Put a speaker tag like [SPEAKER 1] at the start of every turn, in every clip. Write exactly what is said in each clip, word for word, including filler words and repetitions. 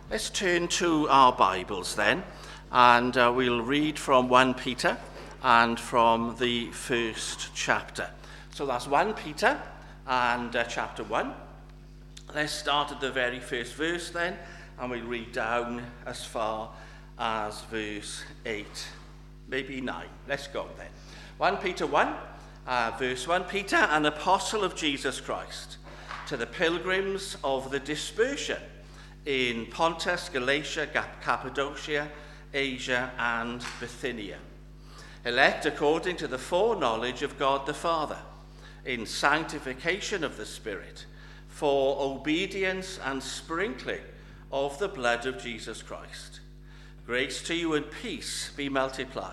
[SPEAKER 1] Let's turn to our Bibles then, and uh, we'll read from First Peter and from the first chapter. So that's First Peter and uh, chapter one. Let's start at the very first verse then, and we'll read down as far as verse eight, maybe nine. Let's go then. First Peter one, uh, verse one. Peter, an apostle of Jesus Christ, to the pilgrims of the dispersion in Pontus, Galatia, Cappadocia, Asia, and Bithynia, elect according to the foreknowledge of God the Father, in sanctification of the Spirit, for obedience and sprinkling of the blood of Jesus Christ. Grace to you and peace be multiplied.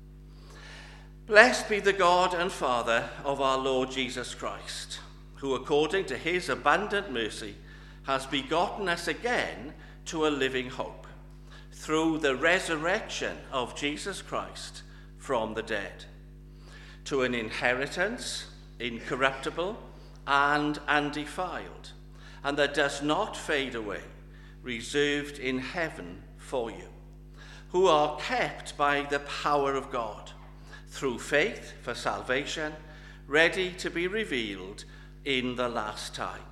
[SPEAKER 1] Blessed be the God and Father of our Lord Jesus Christ, who according to his abundant mercy has begotten us again to a living hope, through the resurrection of Jesus Christ from the dead, to an inheritance incorruptible and undefiled, and that does not fade away, reserved in heaven for you, who are kept by the power of God, through faith for salvation, ready to be revealed in the last time.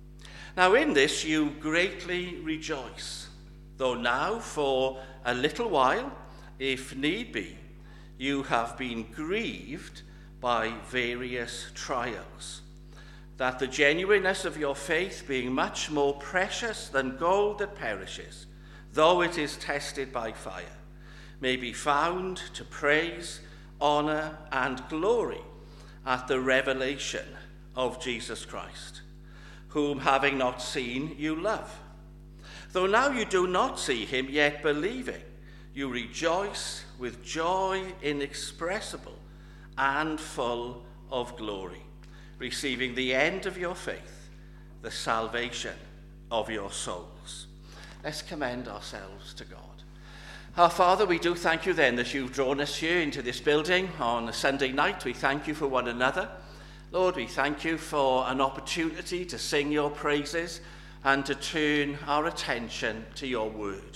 [SPEAKER 1] Now in this you greatly rejoice, though now for a little while, if need be, you have been grieved by various trials, that the genuineness of your faith, being much more precious than gold that perishes, though it is tested by fire, may be found to praise, honor, and glory at the revelation of Jesus Christ, whom having not seen you love. Though now you do not see him, yet believing, you rejoice with joy inexpressible and full of glory, receiving the end of your faith, the salvation of your souls. Let's commend ourselves to God. Our Father, we do thank you then that you've drawn us here into this building on a Sunday night. We thank you for one another. Lord, we thank you for an opportunity to sing your praises and to turn our attention to your word.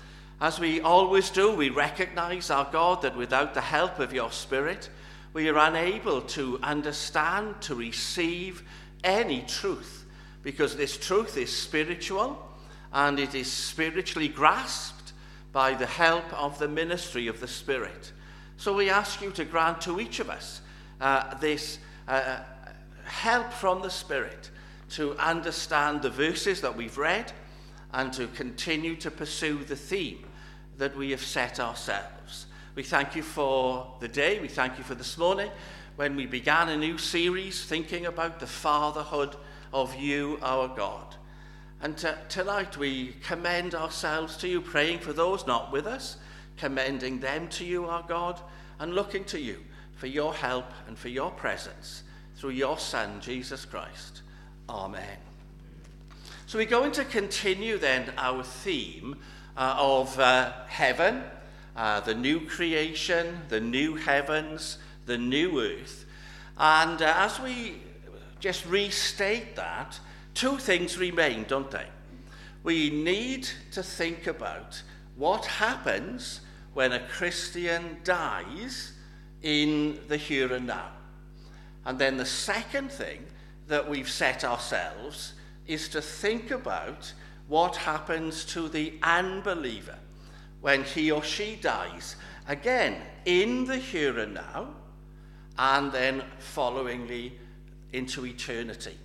[SPEAKER 1] As we always do, we recognize, our God, that without the help of your Spirit, we are unable to understand, to receive any truth, because this truth is spiritual and it is spiritually grasped by the help of the ministry of the Spirit. So we ask you to grant to each of us uh, this Uh, help from the Spirit to understand the verses that we've read and to continue to pursue the theme that we have set ourselves. We thank you for the day. We thank you for this morning when we began a new series thinking about the fatherhood of you, our God. And t- tonight we commend ourselves to you, praying for those not with us, commending them to you, our God, and looking to you for your help and for your presence through your Son, Jesus Christ. Amen. So we're going to continue then our theme uh, of uh, heaven, uh, the new creation, the new heavens, the new earth. And uh, as we just restate that, two things remain, don't they? We need to think about what happens when a Christian dies in the here and now. And then the second thing that we've set ourselves is to think about what happens to the unbeliever when he or she dies, again, in the here and now, and then followingly into eternity.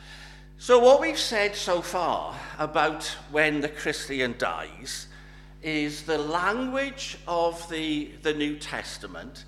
[SPEAKER 1] So what we've said so far about when the Christian dies is the language of the, the New Testament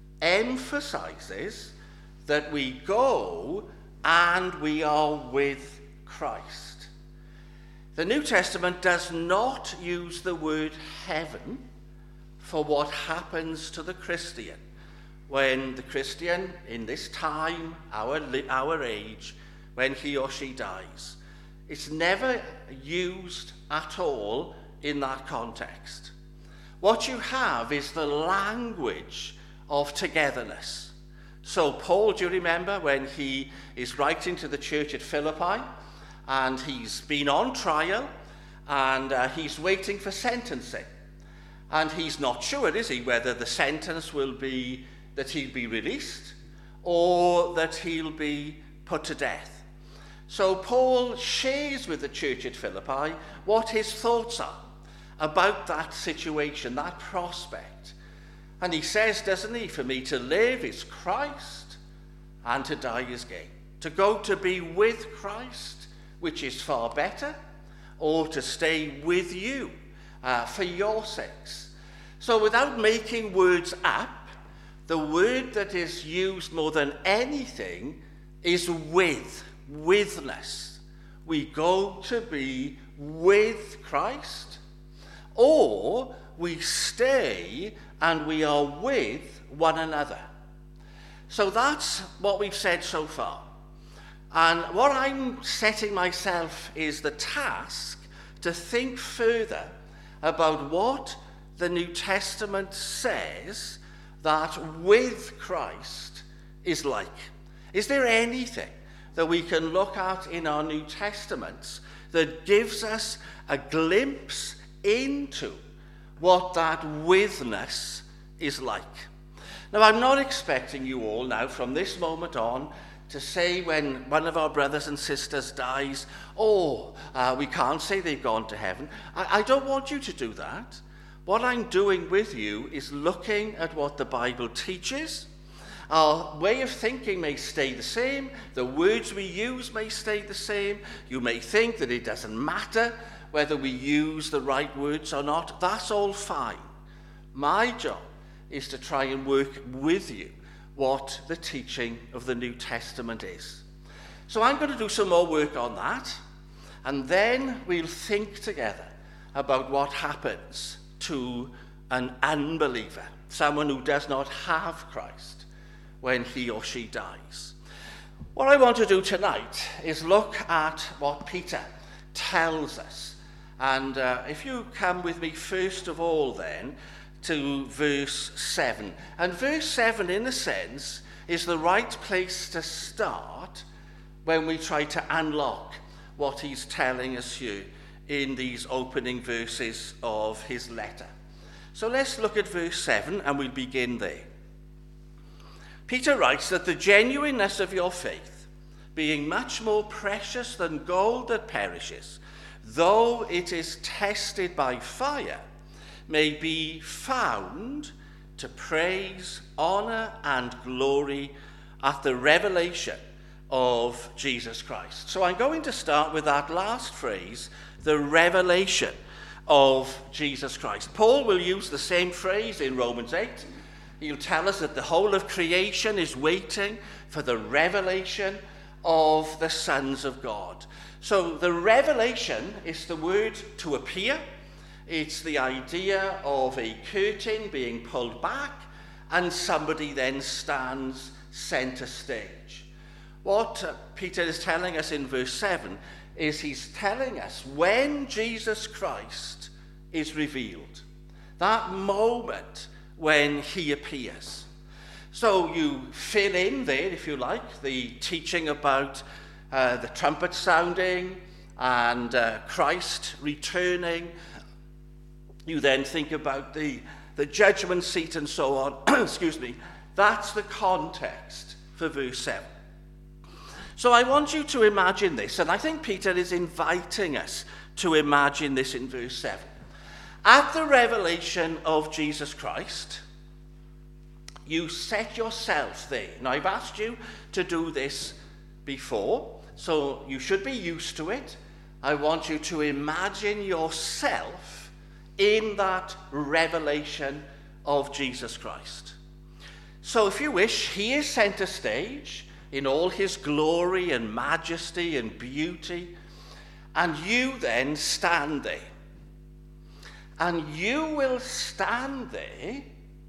[SPEAKER 1] emphasizes that we go and we are with Christ. The New Testament does not use the word heaven for what happens to the Christian when the Christian in this time, our, our age, when he or she dies. It's never used at all in that context. What you have is the language of togetherness. So Paul, do you remember when he is writing to the church at Philippi and he's been on trial and uh, he's waiting for sentencing. And he's not sure, is he, whether the sentence will be that he'll be released or that he'll be put to death. So Paul shares with the church at Philippi what his thoughts are about that situation, that prospect. And he says, doesn't he, for me to live is Christ and to die is gain. To go to be with Christ, which is far better, or to stay with you uh, for your sakes. So without making words up, the word that is used more than anything is with, withness. We go to be with Christ, or we stay and we are with one another. So that's what we've said so far. And what I'm setting myself is the task to think further about what the New Testament says that with Christ is like. Is there anything that we can look at in our New Testaments that gives us a glimpse into what that withness is like? Now, I'm not expecting you all now from this moment on to say when one of our brothers and sisters dies, oh, uh, we can't say they've gone to heaven. I, I don't want you to do that. What I'm doing with you is looking at what the Bible teaches. Our way of thinking may stay the same. The words we use may stay the same. You may think that it doesn't matter whether we use the right words or not. That's all fine. My job is to try and work with you what the teaching of the New Testament is. So I'm going to do some more work on that, and then we'll think together about what happens to an unbeliever, someone who does not have Christ, when he or she dies. What I want to do tonight is look at what Peter tells us. And uh, if you come with me first of all then to verse seven. And verse seven, in a sense, is the right place to start when we try to unlock what he's telling us here in these opening verses of his letter. So let's look at verse seven, and we'll begin there. Peter writes that the genuineness of your faith, being much more precious than gold that perishes, though it is tested by fire, may be found to praise, honor, and glory at the revelation of Jesus Christ. So I'm going to start with that last phrase, the revelation of Jesus Christ. Paul will use the same phrase in Romans eight. He'll tell us that the whole of creation is waiting for the revelation of the sons of God. So the revelation is the word to appear. It's the idea of a curtain being pulled back and somebody then stands center stage. What uh, Peter is telling us in verse seven is he's telling us when Jesus Christ is revealed, that moment when he appears. So you fill in there, if you like, the teaching about uh, the trumpet sounding and uh, Christ returning. You then think about the, the judgment seat and so on. Excuse me. That's the context for verse seven. So I want you to imagine this, and I think Peter is inviting us to imagine this in verse seven. At the revelation of Jesus Christ, you set yourself there. Now, I've asked you to do this before, so you should be used to it. I want you to imagine yourself in that revelation of Jesus Christ. So if you wish, he is center stage in all his glory and majesty and beauty, and you then stand there. And you will stand there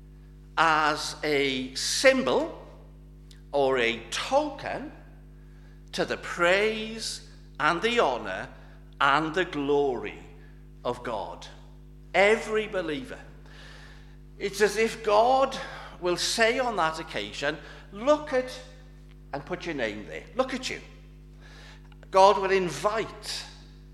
[SPEAKER 1] as a symbol or a token to the praise and the honor and the glory of God. Every believer. It's as if God will say on that occasion, look at, and put your name there, look at you. God will invite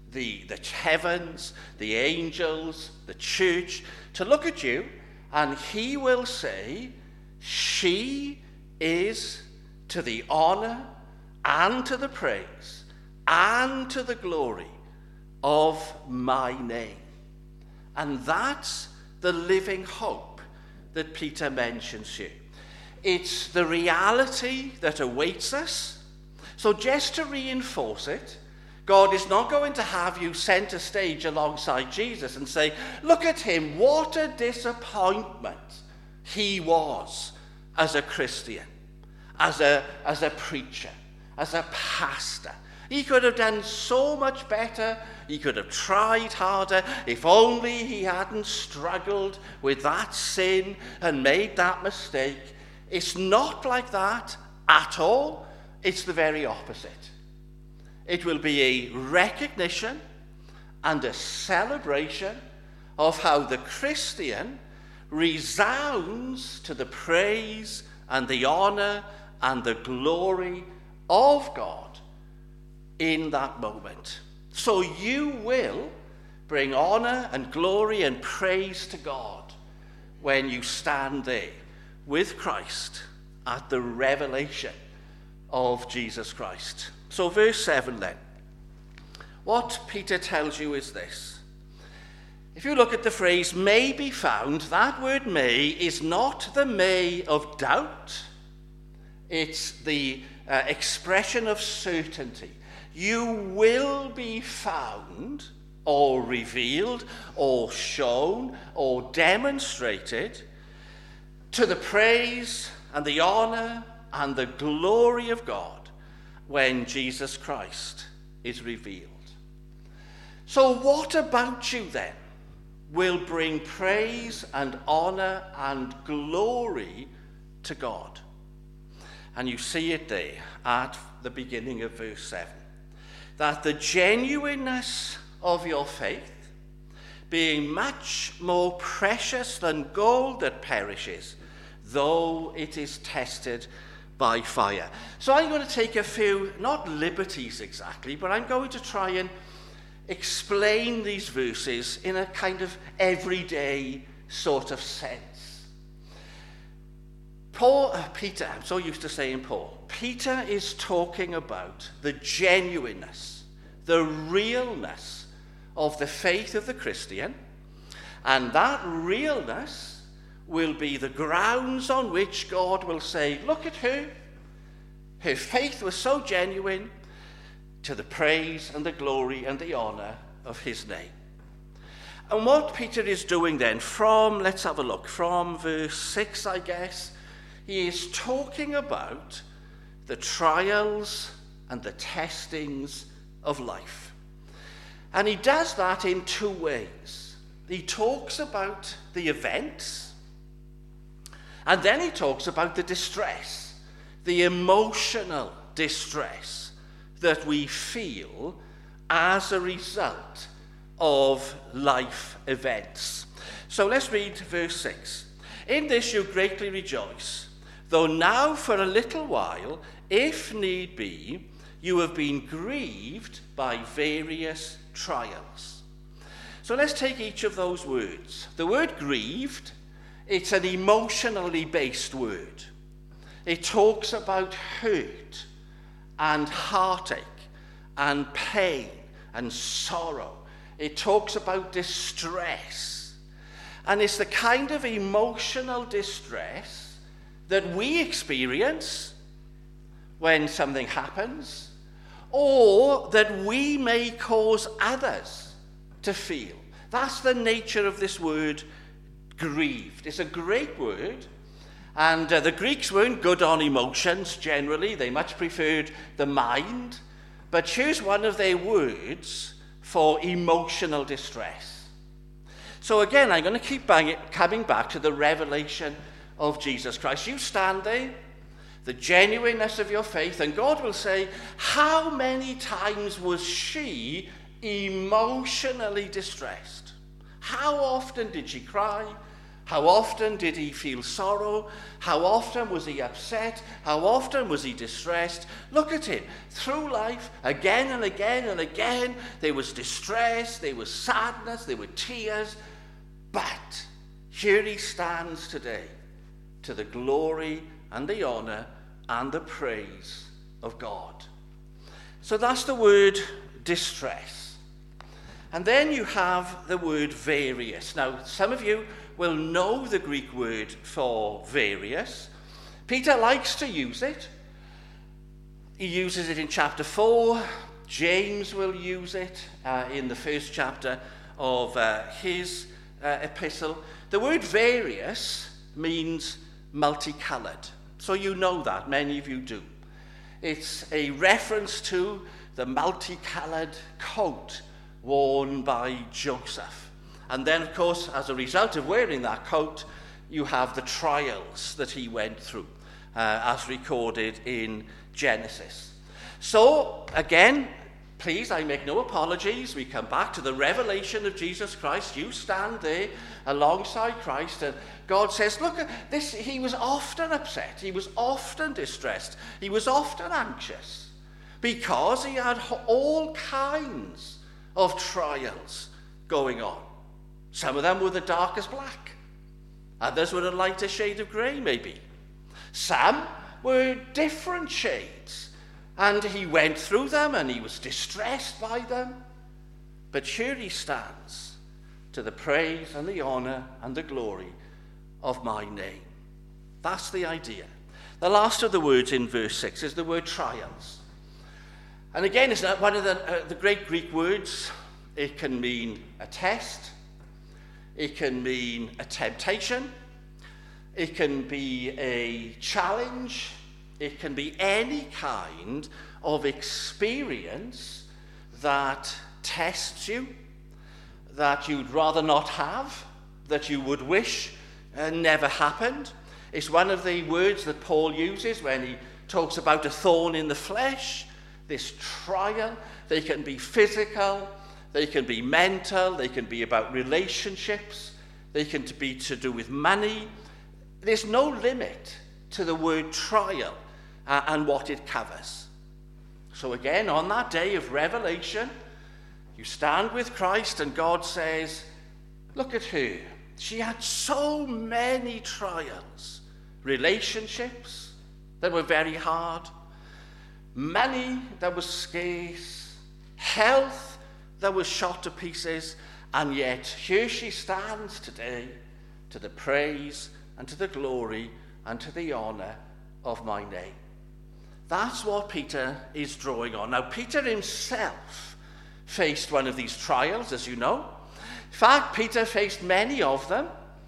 [SPEAKER 1] the, the heavens, the angels, the church, to look at you, and he will say, she is to the honor and to the praise and to the glory of my name. And that's the living hope that Peter mentions here. It's the reality that awaits us. So just to reinforce it, God is not going to have you center stage alongside Jesus and say, look at him, what a disappointment he was as a Christian, as a, as a preacher, as a pastor. He could have done so much better. He could have tried harder. If only he hadn't struggled with that sin and made that mistake. It's not like that at all. It's the very opposite. It will be a recognition and a celebration of how the Christian resounds to the praise and the honor and the glory of God in that moment. So you will bring honor and glory and praise to God when you stand there with Christ at the revelation of Jesus Christ. So verse seven then. What Peter tells you is this. If you look at the phrase may be found, that word may is not the may of doubt. It's the uh, expression of certainty. You will be found or revealed or shown or demonstrated to the praise and the honor and the glory of God when Jesus Christ is revealed. So what about you then will bring praise and honor and glory to God? And you see it there at the beginning of verse seven. That the genuineness of your faith, being much more precious than gold that perishes, though it is tested by fire. So I'm going to take a few, not liberties exactly, but I'm going to try and explain these verses in a kind of everyday sort of sense. Paul, uh, Peter, I'm so used to saying Paul. Peter is talking about the genuineness, the realness of the faith of the Christian, and that realness will be the grounds on which God will say, look at her. Her faith was so genuine, to the praise and the glory and the honor of his name. And what Peter is doing then, from, let's have a look, from verse six, I guess, he is talking about the trials and the testings of life. And he does that in two ways. He talks about the events, and then he talks about the distress, the emotional distress that we feel as a result of life events. So let's read verse six. In this you greatly rejoice, though now for a little while, if need be, you have been grieved by various trials. So let's take each of those words. The word grieved, it's an emotionally based word. It talks about hurt and heartache and pain and sorrow. It talks about distress. And it's the kind of emotional distress that we experience when something happens, or that we may cause others to feel. That's the nature of this word, grieved. It's a great word. And uh, the Greeks weren't good on emotions generally. They much preferred the mind. But here's one of their words for emotional distress. So again, I'm going to keep bang- coming back to the revelation of Jesus Christ. You stand there, the genuineness of your faith, and God will say, how many times was she emotionally distressed? How often did she cry? How often did he feel sorrow? How often was he upset? How often was he distressed? Look at him. Through life, again and again and again, there was distress, there was sadness, there were tears. But here he stands today, to the glory and the honor and the praise of God. So that's the word distress. And then you have the word various. Now, some of you will know the Greek word for various. Peter likes to use it. He uses it in chapter four. James will use it uh, in the first chapter of uh, his uh, epistle. The word various means multicolored. So you know that, many of you do. It's a reference to the multicolored coat worn by Joseph. And then, of course, as a result of wearing that coat, you have the trials that he went through, uh, as recorded in Genesis. So, again, please, I make no apologies. We come back to the revelation of Jesus Christ. You stand there alongside Christ, and God says, look, this. He was often upset. He was often distressed. He was often anxious because he had all kinds of trials going on. Some of them were the darkest black. Others were a lighter shade of grey, maybe. Some were different shades. And he went through them and he was distressed by them. But here he stands to the praise and the honour and the glory of my name. That's the idea. The last of the words in verse six is the word trials. And again, it's one of the, uh, the great Greek words. It can mean a test. It can mean a temptation. It can be a challenge. It can be any kind of experience that tests you, that you'd rather not have, that you would wish uh, never happened. It's one of the words that Paul uses when he talks about a thorn in the flesh, this trial. They can be physical, they can be mental, they can be about relationships, they can be to do with money. There's no limit to the word trial uh, and what it covers. So again, on that day of revelation, you stand with Christ and God says, look at her. She had so many trials. Relationships that were very hard, money that was scarce, health that was shot to pieces, and yet here she stands today to the praise and to the glory and to the honour of my name. That's what Peter is drawing on. Now, Peter himself faced one of these trials, as you know. In fact, Peter faced many of them,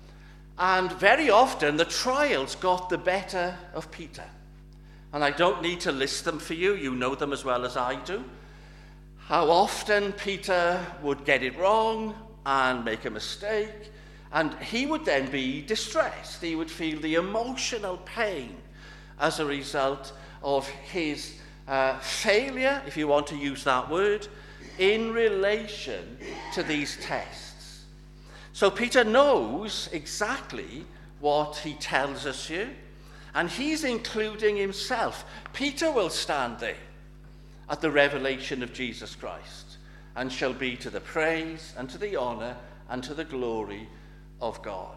[SPEAKER 1] and very often the trials got the better of Peter. And I don't need to list them for you. You know them as well as I do. How often Peter would get it wrong and make a mistake, and he would then be distressed. He would feel the emotional pain as a result of his uh, failure, if you want to use that word, in relation to these tests. So Peter knows exactly what he tells us here, and he's including himself. Peter will stand there at the revelation of Jesus Christ and shall be to the praise and to the honour and to the glory of God.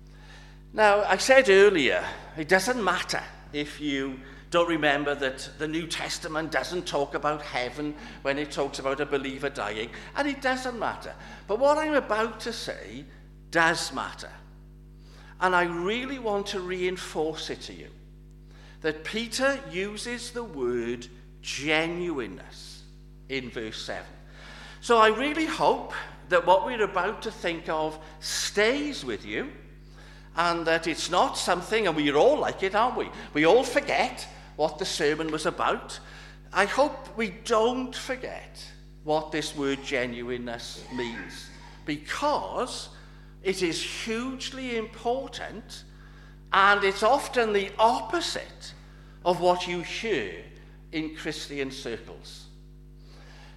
[SPEAKER 1] Now, I said earlier, it doesn't matter if you don't remember that the New Testament doesn't talk about heaven when it talks about a believer dying, and it doesn't matter. But what I'm about to say does matter. And I really want to reinforce it to you, that Peter uses the word genuineness in verse seven. So I really hope that what we're about to think of stays with you, and that it's not something, and we're all like it, aren't we? We all forget what the sermon was about. I hope we don't forget what this word genuineness means, because it is hugely important, and it's often the opposite of what you hear in Christian circles.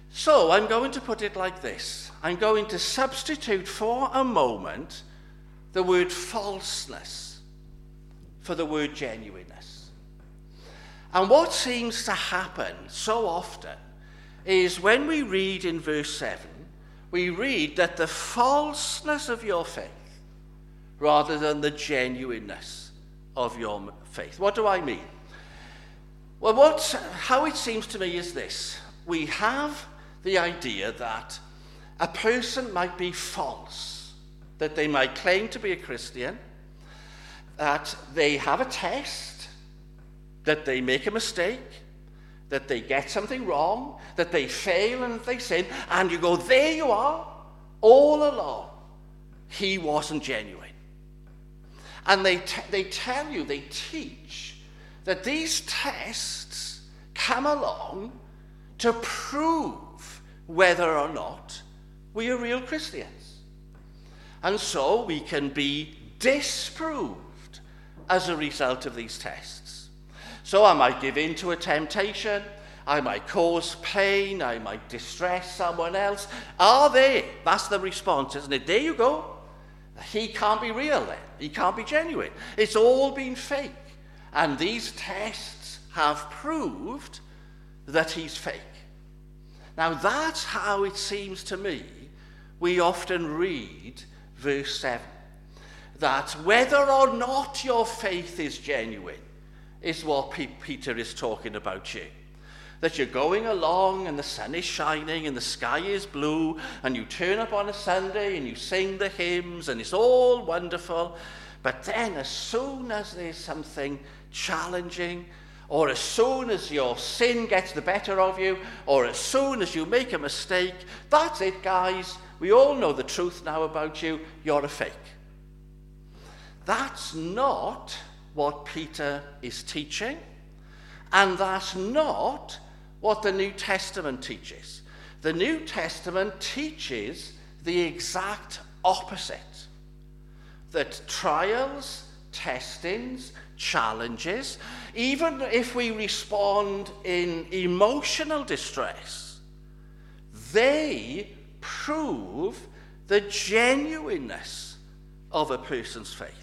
[SPEAKER 1] So I'm going to put it like this. I'm going to substitute for a moment the word falseness for the word genuineness. And what seems to happen so often is when we read in verse seven, we read that the falseness of your faith rather than the genuineness of your faith. What do I mean? Well, what, how it seems to me is this. We have the idea that a person might be false, that they might claim to be a Christian, that they have a test, that they make a mistake, that they get something wrong, that they fail and they sin, and you go, there you are, all along. He wasn't genuine. And they, t- they tell you, they teach that these tests come along to prove whether or not we are real Christians. And so we can be disproved as a result of these tests. So I might give in to a temptation, I might cause pain, I might distress someone else. Are they? That's the response, isn't it? There you go. He can't be real then. He can't be genuine. It's all been fake. And these tests have proved that he's fake. Now that's how it seems to me we often read verse seven. That whether or not your faith is genuine is what P- Peter is talking about here. That you're going along and the sun is shining and the sky is blue and you turn up on a Sunday and you sing the hymns and it's all wonderful. But then as soon as there's something challenging, or as soon as your sin gets the better of you, or as soon as you make a mistake, that's it, guys. We all know the truth now about you. You're a fake. That's not what Peter is teaching, and that's not what the New Testament teaches. The New Testament teaches the exact opposite. That trials, testings, challenges, even if we respond in emotional distress, they prove the genuineness of a person's faith.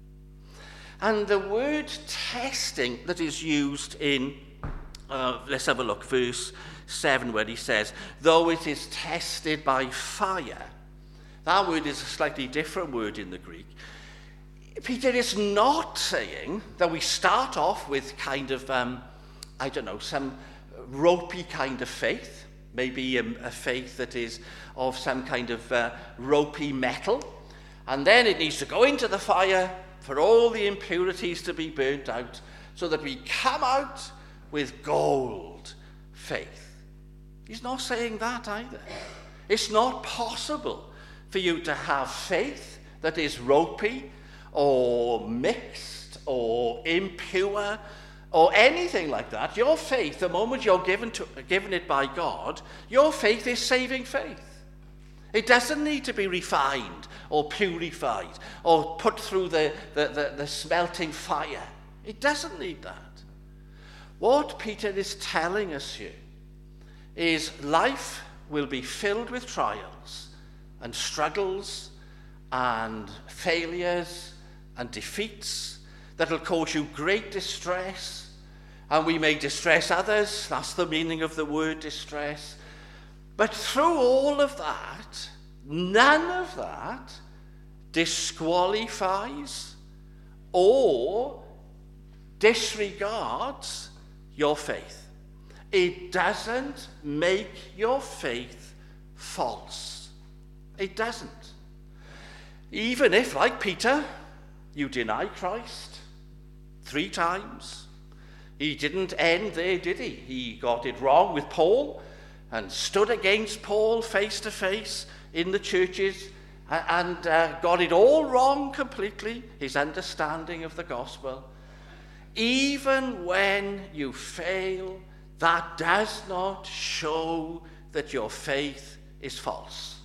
[SPEAKER 1] And the word testing that is used in, uh, let's have a look, verse seven, where he says, though it is tested by fire. That word is a slightly different word in the Greek. Peter is not saying that we start off with kind of, um, I don't know, some ropey kind of faith, maybe a, a faith that is of some kind of uh, ropey metal, and then it needs to go into the fire for all the impurities to be burnt out, so that we come out with gold faith. He's not saying that either. It's not possible for you to have faith that is ropey or mixed or impure or anything like that. Your faith, the moment you're given, to, given it by God, your faith is saving faith. It doesn't need to be refined or purified or put through the, the, the, the smelting fire. It doesn't need that. What Peter is telling us here is life will be filled with trials and struggles and failures and defeats that will cause you great distress, and we may distress others. That's the meaning of the word distress. But through all of that, none of that disqualifies or disregards your faith. It doesn't make your faith false. It doesn't. Even if, like Peter, you deny Christ three times. He didn't end there, did he? He got it wrong with Paul and stood against Paul face to face in the churches and uh, got it all wrong completely, his understanding of the gospel. Even when you fail, that does not show that your faith is false.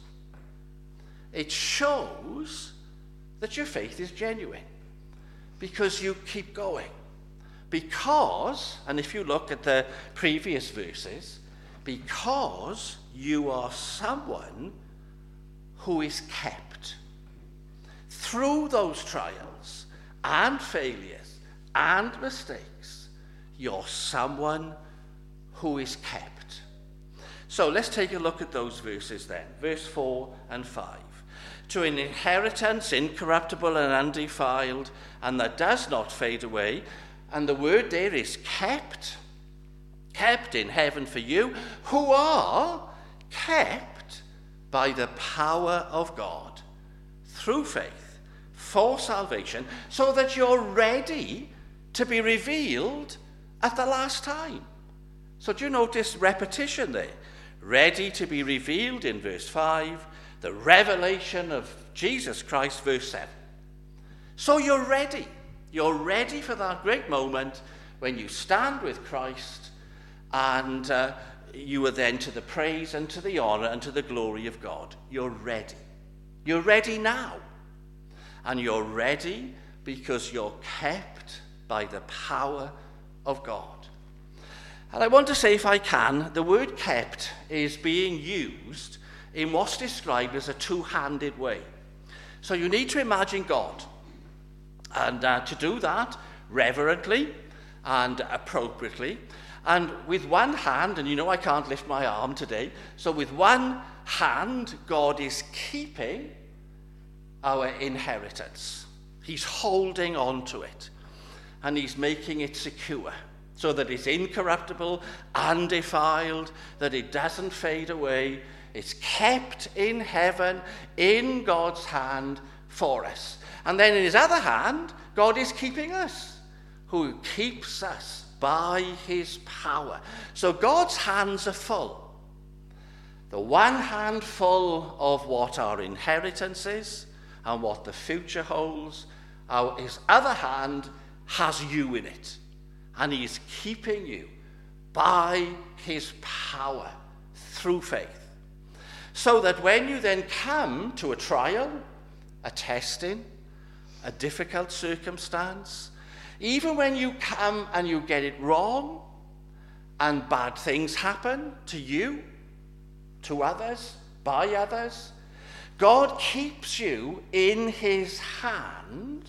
[SPEAKER 1] It shows that your faith is genuine because you keep going. Because, and if you look at the previous verses, because you are someone who is kept. through those trials and failures and mistakes, you're someone who is kept. So let's take a look at those verses then. Verse four and five. To an inheritance incorruptible and undefiled, and that does not fade away. And the word there is kept. Kept in heaven for you, who are kept by the power of God through faith for salvation, so that you're ready to be revealed at the last time. So do you notice repetition there? Ready to be revealed in verse five, the revelation of Jesus Christ, verse seven. So you're ready. You're ready for that great moment when you stand with Christ, and uh, you are then to the praise and to the honor and to the glory of God. You're ready. You're ready now. And you're ready because you're kept by the power of God. And I want to say, if I can, the word kept is being used in what's described as a two-handed way. So you need to imagine God. And uh, to do that reverently and appropriately. And with one hand, and you know I can't lift my arm today, so with one hand, God is keeping our inheritance. He's holding on to it. And he's making it secure, so that it's incorruptible, undefiled, that it doesn't fade away. It's kept in heaven, in God's hand for us. And then in his other hand, God is keeping us, who keeps us by his power. So God's hands are full. The one hand full of what our inheritance is and what the future holds. Our, his other hand has you in it. And he is keeping you by his power through faith. So that when you then come to a trial, a testing, a difficult circumstance, even when you come and you get it wrong and bad things happen to you, to others, by others, God keeps you in his hand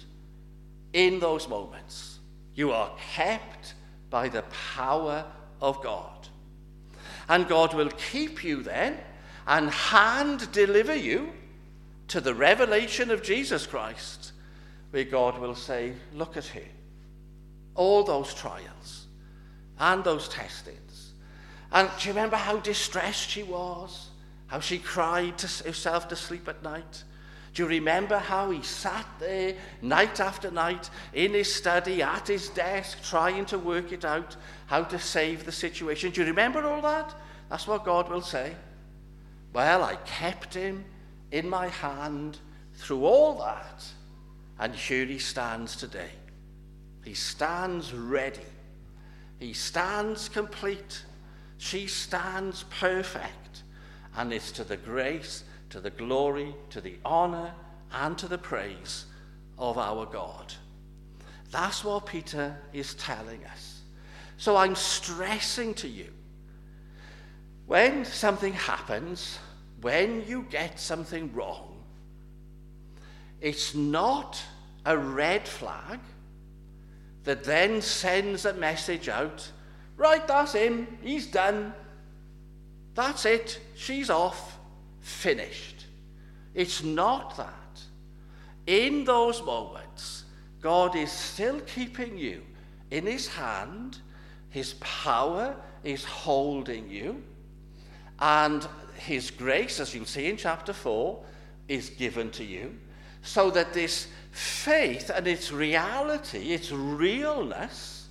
[SPEAKER 1] in those moments. You are kept by the power of God. And God will keep you then and hand deliver you to the revelation of Jesus Christ, where God will say, look at her. All those trials and those testings. And do you remember how distressed she was? How she cried to herself to sleep at night? Do you remember how he sat there night after night in his study, at his desk, trying to work it out, how to save the situation? Do you remember all that? That's what God will say. Well, I kept him in my hand through all that, and here he stands today. He stands ready. He stands complete. She stands perfect. And it's to the grace, to the glory, to the honor, and to the praise of our God. That's what Peter is telling us. So I'm stressing to you, when something happens, when you get something wrong, it's not a red flag that then sends a message out, right, that's him, he's done, that's it, she's off, finished. It's not that. In those moments, God is still keeping you in his hand, his power is holding you, and his grace, as you'll see in chapter four, is given to you, so that this faith and its reality, its realness,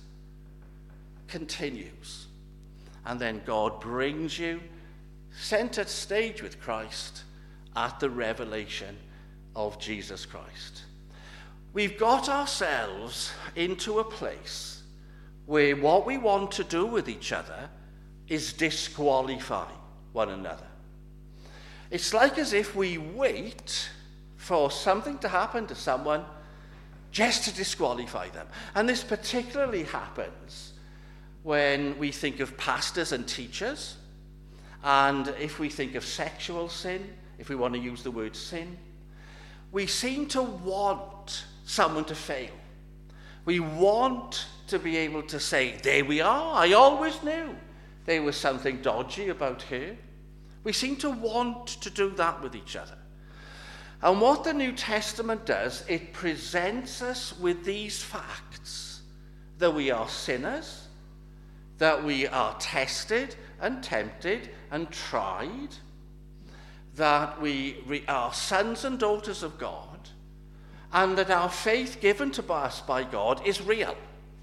[SPEAKER 1] continues. And then God brings you center stage with Christ at the revelation of Jesus Christ. We've got ourselves into a place where what we want to do with each other is disqualify one another. It's like as if we wait for something to happen to someone just to disqualify them. And this particularly happens when we think of pastors and teachers, and if we think of sexual sin, if we want to use the word sin, we seem to want someone to fail. We want to be able to say, there we are, I always knew there was something dodgy about her. We seem to want to do that with each other. And what the New Testament does, it presents us with these facts, that we are sinners, that we are tested and tempted and tried, that we are sons and daughters of God, and that our faith given to us by God is real.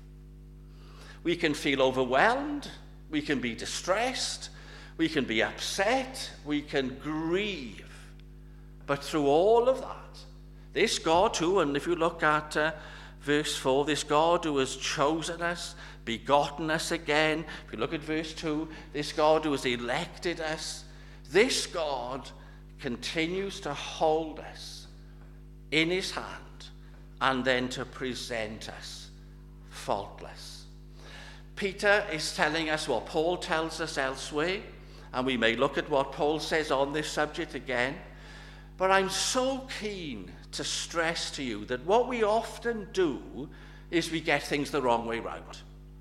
[SPEAKER 1] We can feel overwhelmed, we can be distressed, we can be upset, we can grieve. But through all of that, this God who, and if you look at uh, verse four, this God who has chosen us, begotten us again. If you look at verse two, this God who has elected us, this God continues to hold us in his hand and then to present us faultless. Peter is telling us what Paul tells us elsewhere, and we may look at what Paul says on this subject again. But I'm so keen to stress to you that what we often do is we get things the wrong way round.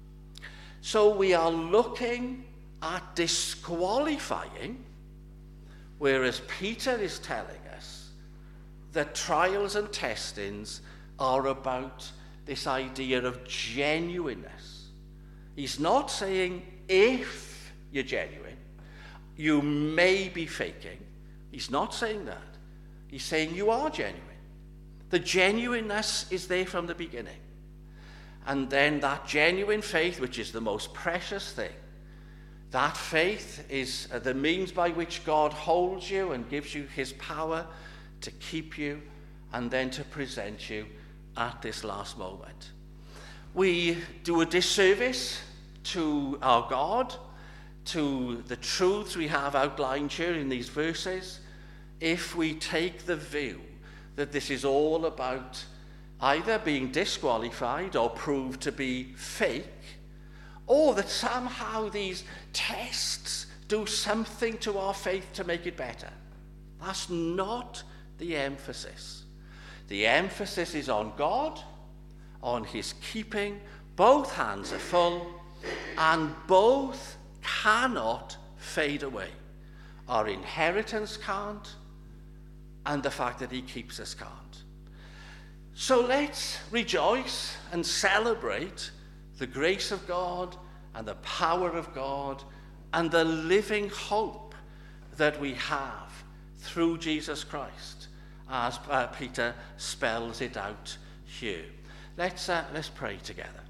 [SPEAKER 1] So we are looking at disqualifying, whereas Peter is telling us that trials and testings are about this idea of genuineness. He's not saying if you're genuine, you may be faking. He's not saying that. He's saying you are genuine. The genuineness is there from the beginning. And then that genuine faith, which is the most precious thing, that faith is the means by which God holds you and gives you his power to keep you and then to present you at this last moment. We do a disservice to our God, to the truths we have outlined here in these verses, if we take the view that this is all about either being disqualified or proved to be fake, or that somehow these tests do something to our faith to make it better. That's not the emphasis. The emphasis is on God, on his keeping. Both hands are full, and both cannot fade away. Our inheritance can't, and the fact that he keeps us can't. So let's rejoice and celebrate the grace of God and the power of God and the living hope that we have through Jesus Christ, as uh, Peter spells it out here. Let's, uh, let's pray together.